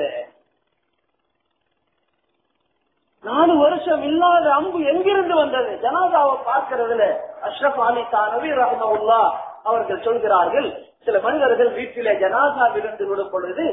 நாலு வருஷம் இல்லாத அம்பு எங்கிருந்து வந்தது? ஜனாதாவை பார்க்கிறதுல அஷ்ரப் அலி தானவி ரஹ்மத்துல்லாஹ் அவர்கள் சொல்கிறார்கள், சில மனிதர்கள் வீட்டிலே ஜனாதா விருந்து விடும் பொழுது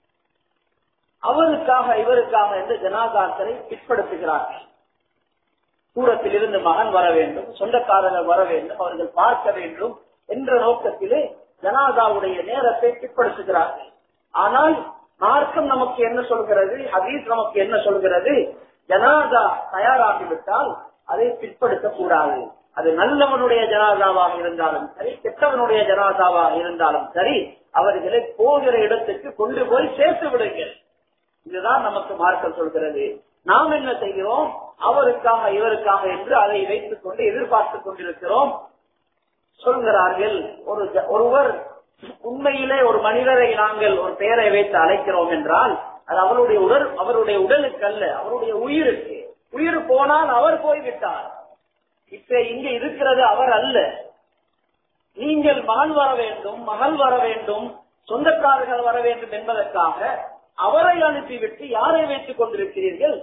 அவருக்காக இவருக்காக என்று ஜனாதாக்களை பிற்படுத்துகிறார்கள். தூரத்தில் இருந்து மகன் வர வேண்டும், சொந்தக்காரர்கள் வர வேண்டும், அவர்கள் பார்க்க வேண்டும் என்ற நோக்கத்திலே ஜனாதாவுடைய நேரத்தை பிற்படுத்துகிறார்கள். ஆனால் மார்க்கம் நமக்கு என்ன சொல்கிறது, ஹதீஸ் நமக்கு என்ன சொல்கிறது? ஜனாதா தயாராகிவிட்டால் அதை பிற்படுத்த கூடாது. அது நல்லவனுடைய ஜனாதாவாக இருந்தாலும் சரி, கெட்டவனுடைய ஜனாதாவாக இருந்தாலும் சரி, அவர்களை போகிற இடத்துக்கு கொண்டு போய் சேர்த்து விடுங்கள். இதுதான் நமக்கு மார்க்கம் சொல்கிறது. நாம் என்ன செய்கிறோம்? அவருக்காக இவருக்காக என்று அதை வைத்துக் கொண்டு எதிர்பார்த்துக் கொண்டிருக்கிறோம். சொல்கிறார்கள், ஒரு ஒருவர் உண்மையிலே ஒரு மனிதரை நாங்கள் ஒரு பெயரை வைத்து அழைக்கிறோம் என்றால் அது அவருடைய உடல் அவருடைய உடலுக்கு அல்ல, அவருடைய உயிருக்கு. உயிர் போனால் அவர் போய்விட்டார். இப்ப இங்க இருக்கிறது அவர் அல்ல. நீங்கள் மகன் வர வேண்டும், மகள் வர வேண்டும், சொந்தக்காரர்கள் வர வேண்டும் என்பதற்காக அவரை அனுப்பிவிட்டு யாரை வைத்துக் கொண்டிருக்கிறீர்கள்?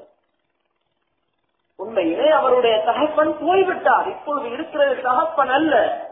உண்மையிலே அவருடைய தகப்பன் போய்விட்டார். இப்பொழுது இருக்கிறது தகப்பன் அல்ல.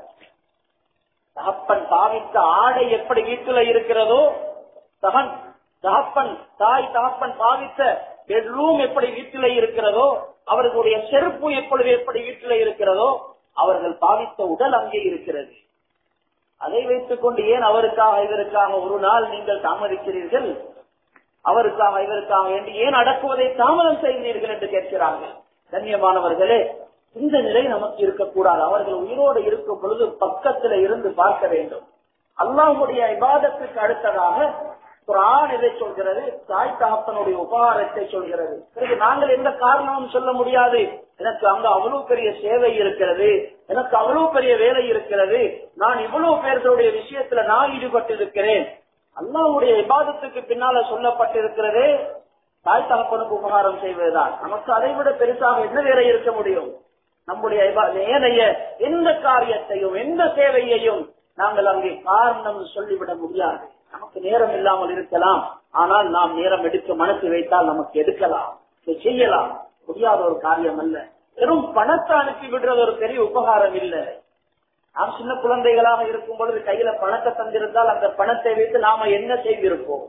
தகப்பன் பாவித்த ஆடை எப்படி வீட்டில இருக்கிறதோ, தகன் தகப்பன் தாய் தகப்பன் பாவித்த பெட்ரூம் எப்படி வீட்டில இருக்கிறதோ, அவர்களுடைய செருப்பு எப்பொழுது எப்படி வீட்டில இருக்கிறதோ, அவர்கள் பாவித்த உடல் அங்கே இருக்கிறது. அதை வைத்துக் கொண்டு ஏன் அவருக்காக இதற்காக ஒரு நாள் நீங்கள் தாமதிக்கிறீர்கள்? அவருக்காக இதற்காக என்று ஏன் அடக்குவதை தாமதம் செய்தீர்கள் என்று கேட்கிறார்கள். கண்ணியமானவர்களே, இந்த நிலை நமக்கு இருக்கக்கூடாது. அவர்கள் உயிரோடு இருக்கும் பொழுது பக்கத்துல இருந்து பார்க்க வேண்டும். அல்லாஹ்வுடைய இபாதத்துக்கு அடுத்ததாக குர்ஆன் எதை சொல்கிறது? தாய் தகப்பனுடைய உபகாரத்தை சொல்கிறது. பிறகு நாங்கள் எந்த காரணமும் சொல்ல முடியாது, எனக்கு அங்க அவ்வளவு பெரிய சேவை இருக்கிறது, எனக்கு அவ்வளவு பெரிய வேலை இருக்கிறது, நான் இவ்வளவு பேர்களுடைய விஷயத்துல நான் ஈடுபட்டிருக்கிறேன். அல்லாஹ்வுடைய இபாதத்துக்கு பின்னால சொல்லப்பட்டிருக்கிறதே தாய் தகப்பனுக்கு உபகாரம் செய்வதுதான். நமக்கு அதை விட பெருசாக என்ன வேலை இருக்க முடியும்? நம்முடைய ஏனைய எந்த காரியத்தையும் எந்த சேவையையும் நாங்கள் அங்கே காரணம் சொல்லிவிட முடியாது. நமக்கு நேரம் இல்லாமல் இருக்கலாம், ஆனால் நாம் நேரம் எடுக்க மனசு வைத்தால் நமக்கு எடுக்கலாம், செய்யலாம். முடியாத ஒரு காரியம் அல்ல. வெறும் பணத்தை அனுப்பி விடுறது ஒரு பெரிய உபகாரம் இல்லை. நாம் சின்ன குழந்தைகளாக இருக்கும் பொழுது கையில பணத்தை தந்திருந்தால் அந்த பணத்தை வைத்து நாம என்ன செய்திருப்போம்?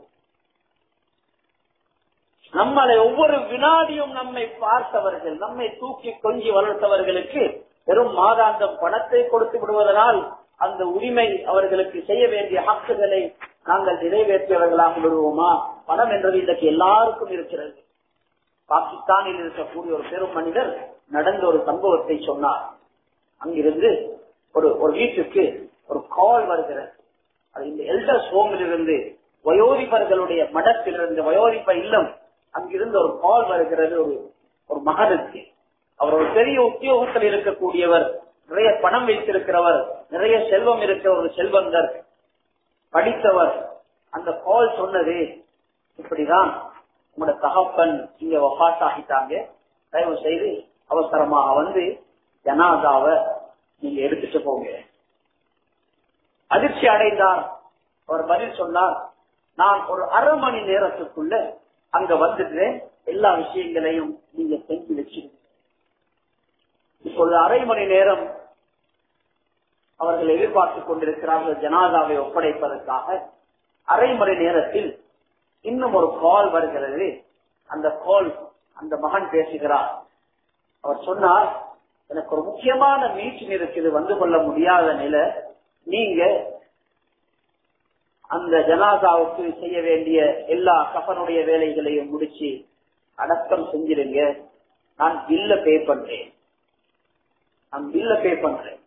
நம்மளை ஒவ்வொரு வினாடியும் நம்மை பார்த்தவர்கள், நம்மை தூக்கி கொஞ்சி வளர்த்தவர்களுக்கு வெறும் மாதாந்தம் பணத்தை கொடுத்து விடுவதனால் அந்த உரிமை அவர்களுக்கு செய்ய வேண்டிய ஹக்குகளை நாங்கள் நிறைவேற்றியவர்களாக விடுவோமா? பணம் என்றது இன்றைக்கு எல்லாருக்கும் இருக்கிறது. பாகிஸ்தானில் இருக்கக்கூடிய ஒரு பெரும் மனிதர் நடந்த ஒரு சம்பவத்தை சொன்னார். அங்கிருந்து ஒரு ஒரு வீட்டுக்கு ஒரு கால் வருகிறது. அது இந்த எல்டர்ஸ் ஹோமில் இருந்து, வயோதிபர்களுடைய மடத்திலிருந்து, வயோதிப இல்லம், அங்கிருந்து ஒரு கால் வருகிறது. ஒரு ஒரு மகனுக்கு, அவர் ஒரு பெரிய உத்தியோகத்தில் இருக்கக்கூடியவர், நிறைய பணம் வைத்திருக்கிறவர், நிறைய செல்வம் இருக்கிற ஒரு செல்வந்தர், படித்தவர். அந்த கால் சொன்னது, இப்படிதான் உங்களோட தகப்பன் இங்க வஃபாத் ஆகிட்டாங்க, தயவு செய்து அவசரமாக வந்து ஜனாதாவை நீங்க எடுத்துட்டு போங்க. அதிர்ச்சி அடைந்தார். அவர் பதில் சொன்னார், நான் ஒரு அரை மணி நேரத்துக்குள்ள அங்க வந்துடுறேன், எல்லா விஷயங்களையும் நீங்க செஞ்சு வச்சிருங்க. இப்பொழுது அரை மணி நேரம் அவர்கள் எதிர்பார்த்துக் கொண்டிருக்கிறார்கள் ஜனாதாவை ஒப்படைப்பதற்காக. அரை மணி நேரத்தில் இன்னும் ஒரு கால் வருகிறது. அந்த கால், அந்த மகன் பேசுகிறார். அவர் சொன்னார், எனக்கு ஒரு முக்கியமான மீட்டிங் இருக்குது, வந்து கொள்ள முடியாத நிலை, நீங்க அந்த ஜனாதாவுக்கு செய்ய வேண்டிய எல்லா கஃபனுடைய வேலைகளையும் முடிச்சு அடக்கம் செஞ்சிருங்க, நான் பில்ல பே பண்றேன், நான் பில்ல பே பண்றேன்.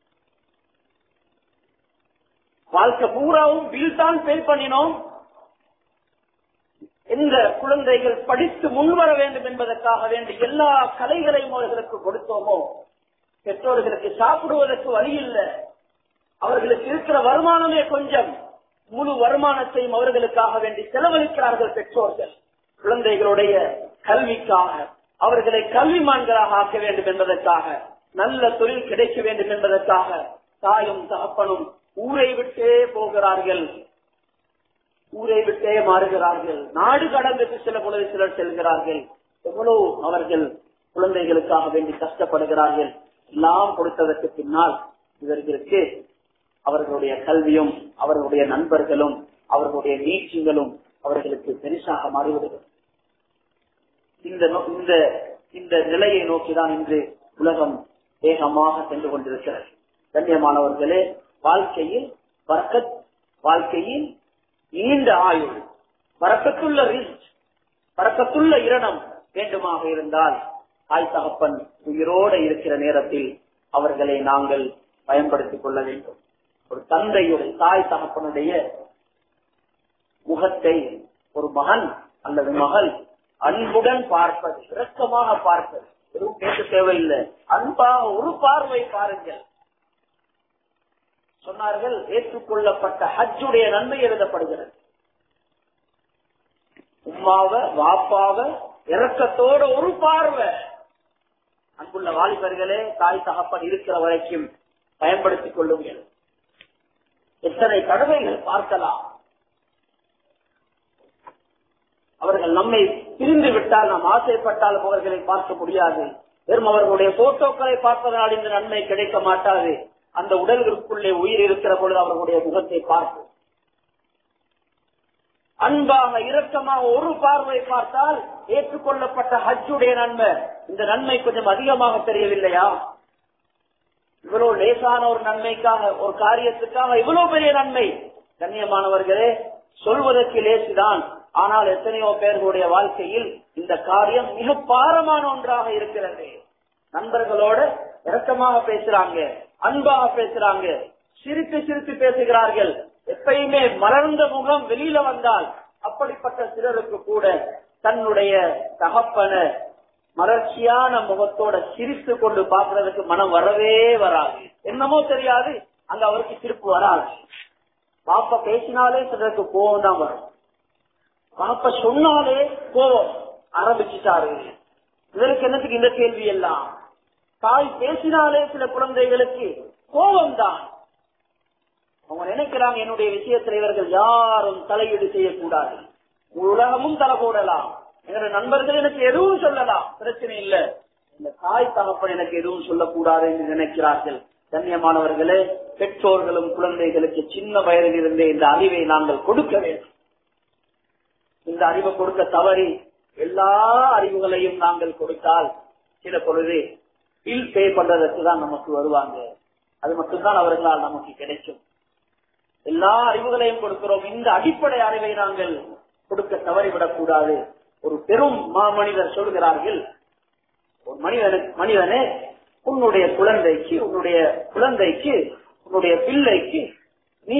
வாழ்க்கை பூராவும் பில் தான் பே பண்ணினோம். இந்த குழந்தைகள் படித்து முன்வர வேண்டும் என்பதற்காக வேண்டிய எல்லா கலைகளையும் அவர்களுக்கு கொடுத்தோமோ, பெற்றோர்களுக்கு சாப்பிடுவதற்கு வழி இல்லை, அவர்களுக்கு இருக்கிற வருமானமே கொஞ்சம், முழு வருமானத்தையும் அவர்களுக்காக வேண்டி செலவழிக்கிறார்கள் பெற்றோர்கள். குழந்தைகளுடைய கல்விக்காக, அவர்களை கல்விமான்களாக ஆக்க வேண்டும் என்பதற்காக நல்ல தொழில் கிடைக்க வேண்டும் என்பதற்காக தாயும் தகப்பனும் ஊரை விட்டே போகிறார்கள், ஊரை விட்டே மாறுகிறார்கள். நாடு கடந்துட்டு சில பொழுது சிலர் செல்கிறார்கள். எவ்வளவு அவர்கள் குழந்தைகளுக்காக வேண்டி கஷ்டப்படுகிறார்கள். எல்லாம் கொடுத்ததற்கு பின்னால் இவர்களுக்கு அவர்களுடைய கல்வியும் அவர்களுடைய நண்பர்களும் அவர்களுடைய நீச்சங்களும் அவர்களுக்கு பெருசாக மாறிவிடுகிறது. இந்த இந்த நிலையை நோக்கிதான் இன்று உலகம் வேகமாக சென்று கொண்டிருக்கிறது. கண்ணியமானவர்களே, வாழ்க்கையில் பரக்கத், வாழ்க்கையில் நீண்ட ஆயுள், பரக்கத்துள்ள ரிஸ்க், பரக்கத்துள்ள இரணம் வேண்டுமாக இருந்தால் தாய் தகப்பன் உயிரோடு இருக்கிற நேரத்தில் அவர்களை நாங்கள் பயன்படுத்திக் கொள்ள வேண்டும். ஒரு தந்தையுடைய தாய் தகப்பனுடைய முகத்தை ஒரு மகன் அல்லது மகள் அன்புடன் பார்ப்பது, இரக்கமாக பார்ப்பது, எதுவும் பேச தேவையில்லை, அன்பாக ஒரு பார்வை பாருங்கள். சொன்னார்கள், ஏற்றுக்கொள்ளப்பட்ட ஹஜ்ஜுடைய நன்மை எழுதப்படுகிறது. உம்மாவ வாப்பாவ இரக்கத்தோட ஒரு பார்வை. அன்புள்ள வாலிபர்களே, தாய் தகப்பன் இருக்கிற வரைக்கும் பயன்படுத்திக் கொள்ளுங்கள். எத்தனை தடவைகள் பார்க்கலாம். அவர்கள் நம்மை பிரிந்து விட்டால், நாம் ஆசைப்பட்டாலும் அவர்களை பார்க்க முடியாது. வெறும் அவர்களுடைய போட்டோக்களை பார்ப்பதனால் இந்த நன்மை கிடைக்க மாட்டாது. அந்த உடல்களுக்குள்ளே உயிர் இருக்கிற பொழுது அவர்களுடைய முகத்தை பார்ப்போம். அன்பாக இரக்கமாக ஒரு பார்வை பார்த்தால் ஏற்றுக்கொள்ளப்பட்ட ஹஜ்ஜுடைய நன்மை. இந்த நன்மை கொஞ்சம் அதிகமாக தெரியவில்லையா? இவ்வளவு லேசான ஒரு நன்மைக்காக, ஒரு காரியத்துக்காக இவ்வளவு பெரிய நன்மை. கண்ணியமானவர்களே, சொல்வதற்கு லேசுதான், ஆனால் எத்தனையோ பேர்களுடைய வாழ்க்கையில் இந்த காரியம் மிக பாரமான ஒன்றாக இருக்கிறது. நண்பர்களோட இரக்கமாக பேசுறாங்க, அன்பாக பேசுறாங்க, சிரித்து சிரித்து பேசுகிறார்கள். எப்பயுமே மலர்ந்த முகம் வெளியில வந்தால் அப்படிப்பட்ட சிலருக்கு கூட தன்னுடைய தகப்பன மலர்ச்சியான முகத்தோட சிரித்து கொண்டு பாக்குறதுக்கு மனம் வரவே வராது. என்னமோ தெரியாது, அங்க அவருக்கு சிரிப்பு வராது. பாப்பா பேசினாலே சிலருக்கு கோபம் தான் வரும். பாப்பா சொன்னாலே கோபம் ஆரம்பிச்சுட்டாரு. இதற்கு என்னத்துக்கு இந்த கேள்வி எல்லாம்? தாய் பேசினாலே சில குழந்தைகளுக்கு கோபம் தான். அவங்க நினைக்கிறாங்க, என்னுடைய விஷயத்தில் இவர்கள் யாரும் தலையீடு செய்யக்கூடாது, உலகமும் தலை போடலாம், என்னுடைய நண்பர்கள் எனக்கு எதுவும் சொல்லலாம், பிரச்சனை இல்லை, இந்த தாய் தகப்பன் எனக்கு எதுவும் சொல்லக்கூடாது என்று நினைக்கிறார்கள். கண்ணியமானவர்களே, பெற்றோர்களும் குழந்தைகளுக்கு சின்ன வயதில் இருந்தே இந்த அறிவை நாங்கள் கொடுக்க வேண்டும். இந்த அறிவை கொடுக்க தவறி எல்லா அறிவுகளையும் நாங்கள் கொடுத்தால் சில பொழுது பில் பே பண்றதற்கு தான் நமக்கு வருவாங்க. அது மட்டும்தான் அவர்களால் நமக்கு கிடைக்கும். எல்லா அறிவுகளையும் கொடுக்கிறோம், இந்த அடிப்படை அறிவை நாங்கள் கொடுக்க தவறிவிடக் கூடாது. ஒரு பெரும் மாமனிதர் சொல்கிறார்கள், ஒரு மனிதனுக்கு மனிதனே உன்னுடைய குழந்தைக்கு உன்னுடைய குழந்தைக்கு உன்னுடைய பிள்ளைக்கு நீ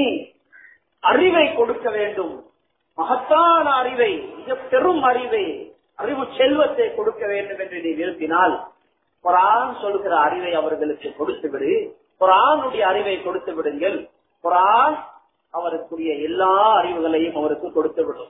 அறிவை கொடுக்க வேண்டும். மகத்தான அறிவை, மிக பெரும் அறிவை, அறிவு செல்வத்தை கொடுக்க வேண்டும் என்று நீ விரும்பினால் குர்ஆன் சொல்கிற அறிவை அவர்களுக்கு கொடுத்து விடு. குர்ஆனுடைய அறிவை கொடுத்து விடுங்கள். குர்ஆன் அவருக்குரிய எல்லா அறிவுகளையும் அவருக்கு கொடுத்து விடும்.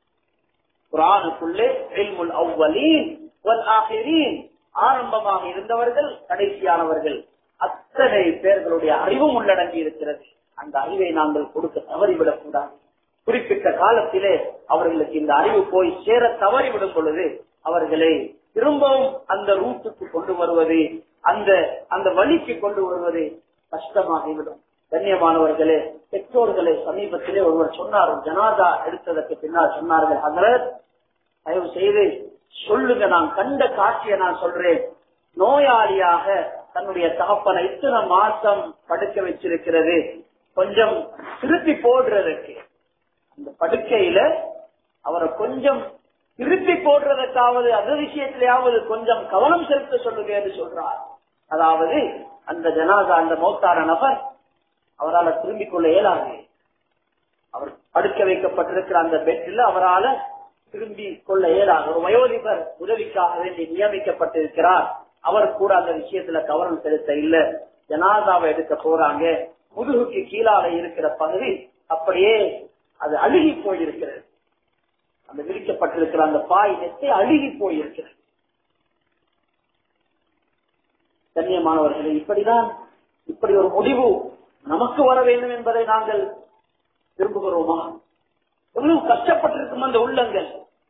குர்ஆனுக்குள்ளே இல்முல் அவ்வலீன் வல் ஆகிரீன், ஆரம்பமாக இருந்தவர்கள் கடைசியானவர்கள் அத்தனை பேர்களுடைய அறிவும் உள்ளடங்கி இருக்கிறது. அந்த அறிவை நாங்கள் கொடுக்க தவறிவிடக் கூடாது. குறிப்பிட்ட காலத்திலே அவர்களுக்கு இந்த அறிவு போய் சேர தவறிவிடும் பொழுது அவர்களை திரும்பவும் அந்த ரூட்டுக்கு கொண்டு வருவது, அந்த அந்த வழிக்கு கொண்டு வருவது கஷ்டமாகிவிடும். கண்ணியமானவர்களே, பெற்றோர்களை சமீபத்திலே ஒருவர் சொன்னார், ஜனாதா எடுத்ததற்கு பின்னால் சொன்னார்கள், ஹஜ்ரத் தயவு செய்து சொல்லுங்க, நான் கண்ட காட்சியை நான் சொல்றேன். நோயாளியாக தன்னுடைய தகப்பனை இத்தனை மாசம் படுக்க வச்சிருக்கிறது, கொஞ்சம் திருப்பி போடுறதுக்கு அந்த படுக்கையில அவரை கொஞ்சம் திருப்பி போடுறதுக்காவது அந்த விஷயத்திலேயாவது கொஞ்சம் கவனம் செலுத்த சொல்லுங்க என்று சொல்றார். அதாவது அந்த ஜனாதா, அந்த மௌத்தான நபர் அவரால் திரும்பிக் கொள்ள இயலாது. அவர் படுக்க வைக்கப்பட்டிருக்கிற அந்த பெட்டில் அவரால் திரும்பி கொள்ள இயலாது. ஒரு வயோதிபர் உதவிக்காக வேண்டி நியமிக்கப்பட்டிருக்கிறார். அவர் கூட அந்த விஷயத்துல கவனம் செலுத்த இல்ல. ஜனாதாவை எடுக்க போறாங்க. முதுகுக்கு கீழால இருக்கிற பகுதி அப்படியே அது அழுகி போயிருக்கிறது. அந்த விரிக்கப்பட்டிருக்கிற அந்த பாய் நெத்தை அழுகி போயிருக்கிறது. கண்ணியமானவர்களே, இப்படிதான் இப்படி ஒரு முடிவு நமக்கு வர வேண்டும் என்பதை நாங்கள் விரும்புகிறோமா? எவ்வளவு கஷ்டப்பட்டிருக்கும் அந்த உள்ளங்கள்,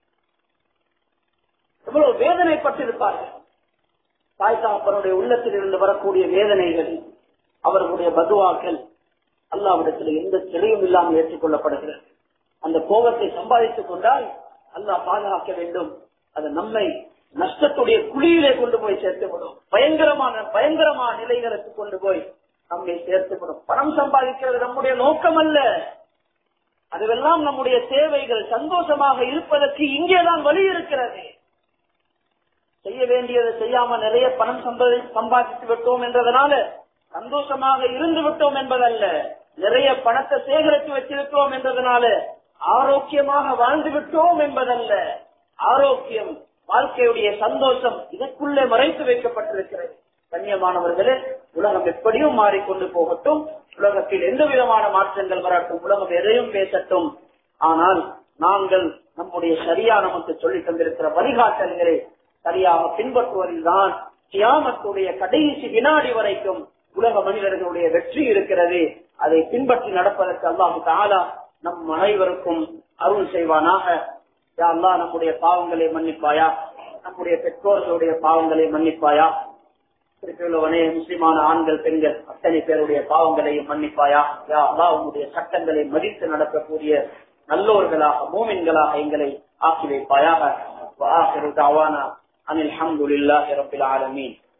எவ்வளவு வேதனைப்பட்டிருப்பார்கள். தாய் தகப்பனுடைய உள்ளத்தில் இருந்து வரக்கூடிய வேதனைகள், அவர்களுடைய பதுவாக்கள் அல்லாஹ்விடத்தில் எந்த சிலையும் இல்லாமல் ஏற்றுக்கொள்ளப்படுகிறது. அந்த கோபத்தை சம்பாதித்துக் கொண்டால் அல்லாஹ் பாதுகாக்க வேண்டும். அது நம்மை நஷ்டத்துடைய குழியிலே கொண்டு போய் சேர்த்துவிடும். பயங்கரமான பயங்கரமான நிலைகளுக்கு கொண்டு போய் நம்மை சேர்த்துவிடும். பணம் சம்பாதிக்கிறது நம்முடைய நோக்கம் அல்ல. அதுவெல்லாம் நம்முடைய தேவைகள். சந்தோஷமாக இருப்பதற்கு இங்கேதான் வழி இருக்கிறது. செய்ய வேண்டியதை செய்யாம நிறைய பணம் சம்பாதித்து விட்டோம் என்றதனால சந்தோஷமாக இருந்து விட்டோம் என்பதல்ல. நிறைய பணத்தை சேகரித்து வச்சிருக்கிறோம் என்றதனால ஆரோக்கியமாக வாழ்ந்து விட்டோம் என்பதல்ல. ஆரோக்கியம், வாழ்க்கையுடைய சந்தோஷம் இதற்குள்ளே மறைத்து வைக்கப்பட்டிருக்கிறது. கண்ணியமானவர்களே, உலகம் எப்படியும் மாறிக்கொண்டு போகட்டும், உலகத்தில் எந்த விதமான மாற்றங்கள் வரட்டும், உலகம் எதையும் பேசட்டும், ஆனால் நாங்கள் நம்முடைய சரியா நமக்கு சொல்லி தந்திருக்கிற வழிகாட்டல்களை சரியாக பின்பற்றுவதில் தான் கியாமத்துடைய கடைசி வினாடி வரைக்கும் உலக மனிதர்களுடைய வெற்றி இருக்கிறது. அதை பின்பற்றி நடப்பதற்கு அல்லாஹ் தஆலா நம் அனைவருக்கும் அருள் செய்வானாக. யா அல்லாஹ், நம்முடைய பாவங்களை மன்னிப்பாயா, நம்முடைய பெற்றோர்களுடைய பாவங்களை மன்னிப்பாயா, திருப்பியுள்ளவனே முஸ்லிமான ஆண்கள் பெண்கள் அத்தனை பேருடைய பாவங்களையும் மன்னிப்பாயா. யா அல்லாஹ், உன்னுடைய சட்டங்களை மதித்து நடக்கக்கூடிய நல்லோர்களாக மூமின்களாக எங்களை ஆக்கி வைப்பாயாக. وآخر دعوانا أن الحمد لله رب العالمين.